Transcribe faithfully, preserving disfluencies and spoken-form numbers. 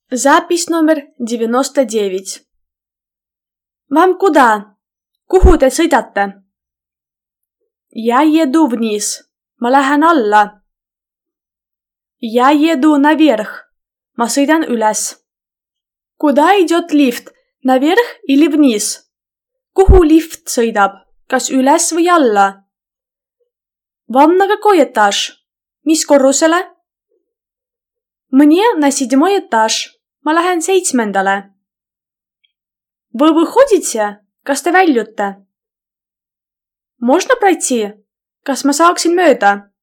Запись номер девяносто девять. Вам куда? Kuhu te sõidate? Я еду вниз. Ma lähen alla. Я еду наверх. Ma sõidan üles. Куда идет лифт? Наверх или вниз? Kuhu lift sõidab? Kas üles või alla? Вам на какой этаж? Mis korrusele? Мне на седьмой этаж. Ma lähen seitsmendale. Вы выходите? Kas te väljute? Можно пройти? Kas ma saaksin mööda?